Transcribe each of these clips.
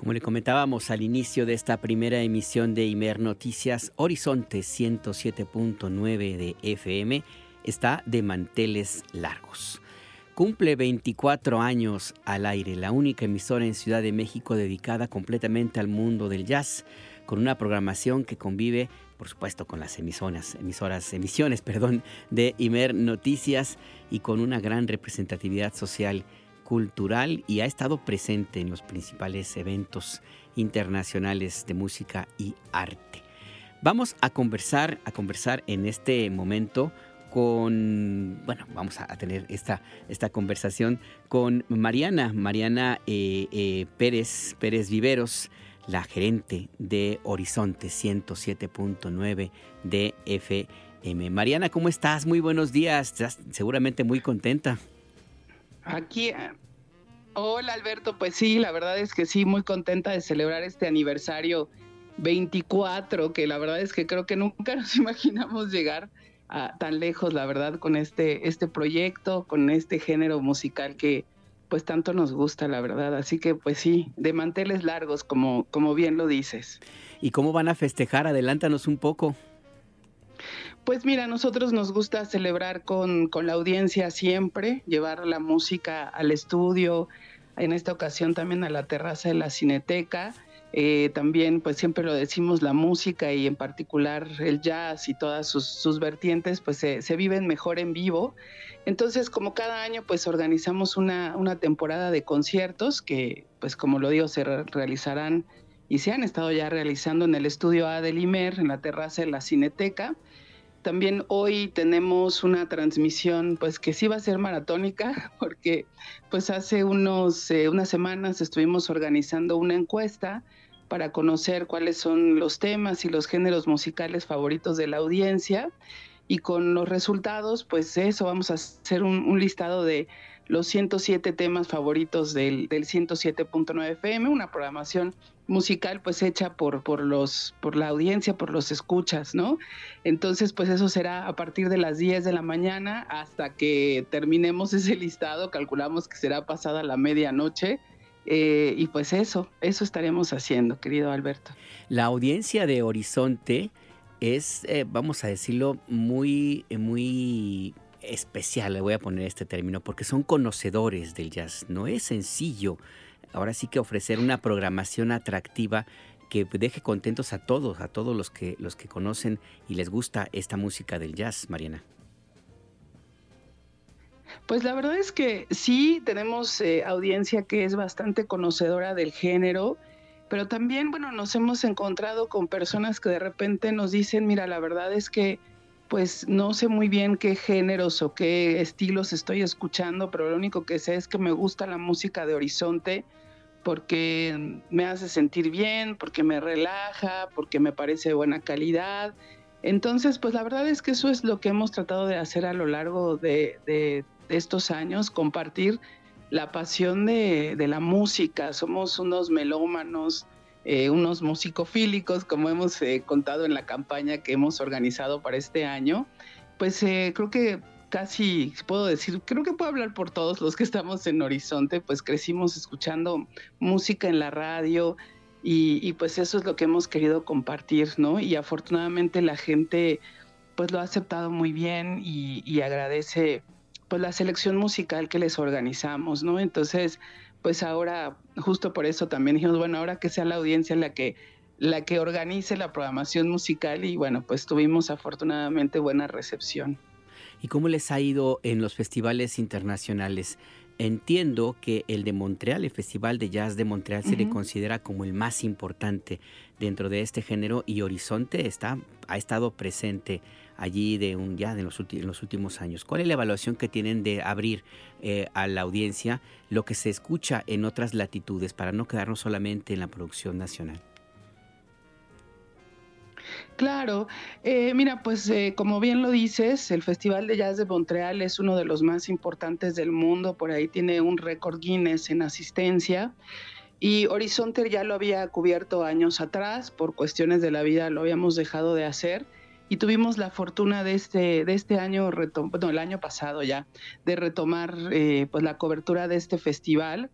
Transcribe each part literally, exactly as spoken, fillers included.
Como le comentábamos al inicio de esta primera emisión de Imer Noticias, Horizonte ciento siete punto nueve de F M está de manteles largos. Cumple veinticuatro años al aire, la única emisora en Ciudad de México dedicada completamente al mundo del jazz, con una programación que convive, por supuesto, con las emisoras, emisoras, emisiones, perdón, de Imer Noticias y con una gran representatividad social, cultural, y ha estado presente en los principales eventos internacionales de música y arte. Vamos a conversar, a conversar en este momento con, bueno, vamos a tener esta, esta conversación con Mariana, Mariana eh, eh, Pérez, Pérez Viveros, la gerente de Horizonte ciento siete punto nueve de F M. Mariana, ¿cómo estás? Muy buenos días, estás seguramente muy contenta. Aquí, hola Alberto, pues sí, la verdad es que sí, muy contenta de celebrar este aniversario veinticuatro, que la verdad es que creo que nunca nos imaginamos llegar a tan lejos, la verdad, con este, este proyecto, con este género musical que pues tanto nos gusta, la verdad. Así que pues sí, de manteles largos, como, como bien lo dices. ¿Y cómo van a festejar? Adelántanos un poco. Pues mira, a nosotros nos gusta celebrar con, con la audiencia siempre, llevar la música al estudio, en esta ocasión también a la terraza de la Cineteca. Eh, también, pues siempre lo decimos, la música y en particular el jazz y todas sus, sus vertientes, pues se, se viven mejor en vivo. Entonces, como cada año, pues organizamos una, una temporada de conciertos que, pues como lo digo, se re- realizarán y se han estado ya realizando en el estudio A del Imer, en la terraza de la Cineteca. También hoy tenemos una transmisión pues que sí va a ser maratónica porque pues hace unos, eh, unas semanas estuvimos organizando una encuesta para conocer cuáles son los temas y los géneros musicales favoritos de la audiencia, y con los resultados pues eso, vamos a hacer un, un listado de los ciento siete temas favoritos del, del ciento siete punto nueve F M, una programación musical pues hecha por, por, los, por la audiencia, por los escuchas, ¿no? Entonces pues eso será a partir de las diez de la mañana hasta que terminemos ese listado, calculamos que será pasada la medianoche, eh, y pues eso, eso estaremos haciendo, querido Alberto. La audiencia de Horizonte es, eh, vamos a decirlo, muy, muy especial, le voy a poner este término, porque son conocedores del jazz. No es sencillo, ahora sí que ofrecer una programación atractiva que deje contentos a todos, a todos los que, los que conocen y les gusta esta música del jazz, Mariana. Pues la verdad es que sí tenemos eh, audiencia que es bastante conocedora del género, pero también, bueno, nos hemos encontrado con personas que de repente nos dicen, mira, la verdad es que pues no sé muy bien qué géneros o qué estilos estoy escuchando, pero lo único que sé es que me gusta la música de Horizonte porque me hace sentir bien, porque me relaja, porque me parece de buena calidad. Entonces, pues la verdad es que eso es lo que hemos tratado de hacer a lo largo de, de, de estos años, compartir la pasión de, de la música. Somos unos melómanos, eh, unos musicofílicos, como hemos eh, contado en la campaña que hemos organizado para este año. Pues eh, creo que casi puedo decir, creo que puedo hablar por todos los que estamos en Horizonte, pues crecimos escuchando música en la radio y, y pues eso es lo que hemos querido compartir, ¿no? Y afortunadamente la gente pues lo ha aceptado muy bien y, y agradece pues la selección musical que les organizamos, ¿no? Entonces, pues ahora, justo por eso también dijimos, bueno, ahora que sea la audiencia la que, la que organice la programación musical, y bueno, pues tuvimos afortunadamente buena recepción. ¿Y cómo les ha ido en los festivales internacionales? Entiendo que el de Montreal, el Festival de Jazz de Montreal, se le Uh-huh. considera como el más importante dentro de este género, y Horizonte está, ha estado presente allí de un, ya de los, ulti- en los últimos años. ¿Cuál es la evaluación que tienen de abrir eh, a la audiencia lo que se escucha en otras latitudes para no quedarnos solamente en la producción nacional? Claro, eh, mira, pues eh, como bien lo dices, el Festival de Jazz de Montreal es uno de los más importantes del mundo, por ahí tiene un récord Guinness en asistencia, y Horizonte ya lo había cubierto años atrás, por cuestiones de la vida lo habíamos dejado de hacer, y tuvimos la fortuna de este, de este año, retom- bueno, el año pasado ya, de retomar eh, pues la cobertura de este festival.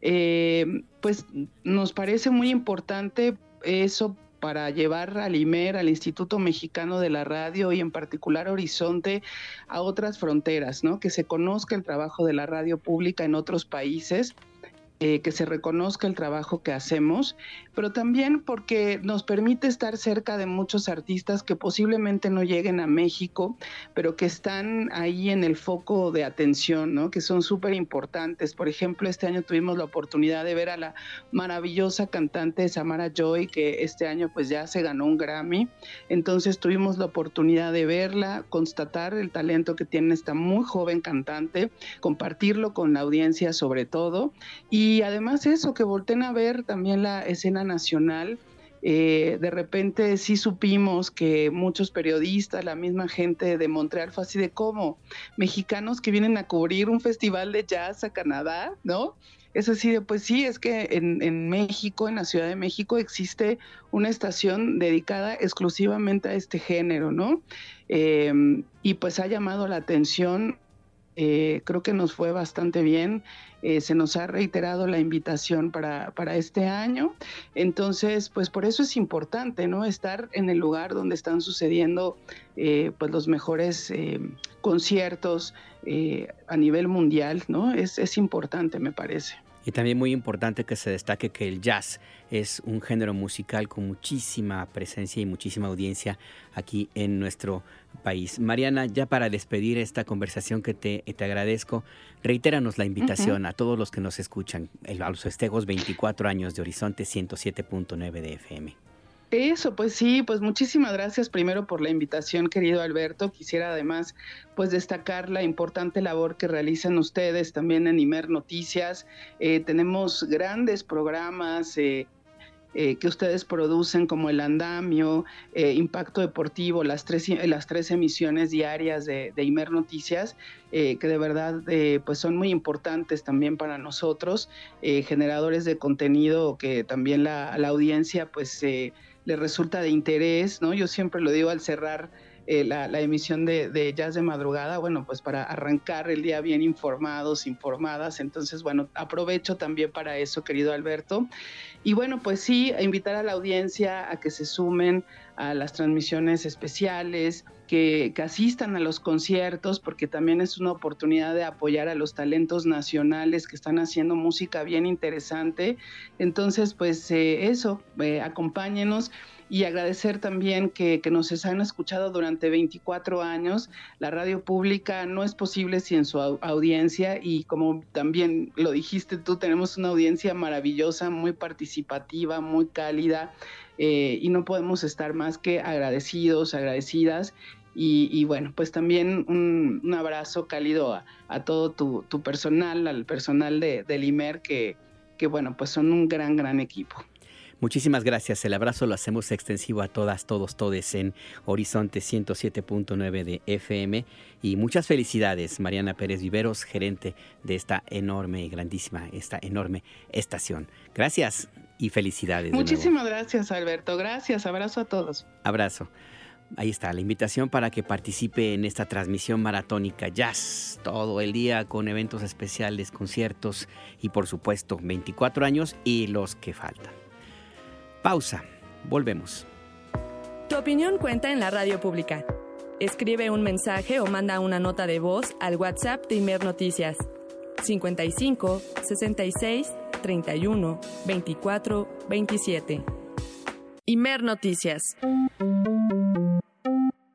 Eh, pues nos parece muy importante eso para llevar al I M E R, al Instituto Mexicano de la Radio y en particular Horizonte a otras fronteras, ¿no? Que se conozca el trabajo de la radio pública en otros países, eh, que se reconozca el trabajo que hacemos, pero también porque nos permite estar cerca de muchos artistas que posiblemente no lleguen a México, pero que están ahí en el foco de atención, ¿no? Que son súper importantes. Por ejemplo, este año tuvimos la oportunidad de ver a la maravillosa cantante Samara Joy, que este año pues ya se ganó un Grammy. Entonces tuvimos la oportunidad de verla, constatar el talento que tiene esta muy joven cantante, compartirlo con la audiencia sobre todo, y además eso, que volteen a ver también la escena nacional. Eh, de repente sí supimos que muchos periodistas, la misma gente de Montreal, fue así de cómo mexicanos que vienen a cubrir un festival de jazz a Canadá, ¿no? Es así de, pues sí, es que en, en México, en la Ciudad de México, existe una estación dedicada exclusivamente a este género, ¿no? Eh, y pues ha llamado la atención. Eh, creo que nos fue bastante bien, eh, se nos ha reiterado la invitación para, para este año, entonces pues por eso es importante, ¿no? Estar en el lugar donde están sucediendo eh, pues los mejores eh, conciertos eh, a nivel mundial, ¿no? Es, es importante, me parece. Y también muy importante que se destaque que el jazz es un género musical con muchísima presencia y muchísima audiencia aquí en nuestro país. Mariana, ya para despedir esta conversación que te, te agradezco, reitéranos la invitación uh-huh. a todos los que nos escuchan a los festejos veinticuatro años de Horizonte ciento siete punto nueve de F M. Eso, pues sí, pues muchísimas gracias primero por la invitación, querido Alberto. Quisiera además pues destacar la importante labor que realizan ustedes también en I M E R Noticias. Eh, tenemos grandes programas eh, eh, que ustedes producen como El Andamio, eh, Impacto Deportivo, las tres, las tres emisiones diarias de, de I M E R Noticias, eh, que de verdad eh, pues son muy importantes también para nosotros, eh, generadores de contenido que también la, la audiencia pues eh, le resulta de interés, ¿no? Yo siempre lo digo al cerrar eh, la, la emisión de, de Jazz de Madrugada, bueno, pues para arrancar el día bien informados, informadas, entonces, bueno, aprovecho también para eso, querido Alberto. Y bueno, pues sí, invitar a la audiencia a que se sumen a las transmisiones especiales, que, que asistan a los conciertos, porque también es una oportunidad de apoyar a los talentos nacionales que están haciendo música bien interesante. Entonces, pues eh, eso, eh, acompáñenos. Y agradecer también que, que nos han escuchado durante veinticuatro años. La radio pública no es posible sin su audiencia, y como también lo dijiste tú, tenemos una audiencia maravillosa, muy participativa, muy cálida, eh, y no podemos estar más que agradecidos, agradecidas. Y, y bueno, pues también un, un abrazo cálido a, a todo tu, tu personal, al personal de, del I M E R, que, que bueno, pues son un gran, gran equipo. Muchísimas gracias. El abrazo lo hacemos extensivo a todas, todos, todes en Horizonte ciento siete punto nueve de F M. Y muchas felicidades, Mariana Pérez Viveros, gerente de esta enorme y grandísima, esta enorme estación. Gracias y felicidades. Muchísimas gracias, Alberto. Gracias. Abrazo a todos. Abrazo. Ahí está la invitación para que participe en esta transmisión maratónica Jazz todo el día, con eventos especiales, conciertos y por supuesto veinticuatro años y los que faltan. Pausa. Volvemos. Tu opinión cuenta en la radio pública. Escribe un mensaje o manda una nota de voz al WhatsApp de I M E R Noticias. cincuenta y cinco, sesenta y seis, treinta y uno, veinticuatro, veintisiete. I M E R Noticias.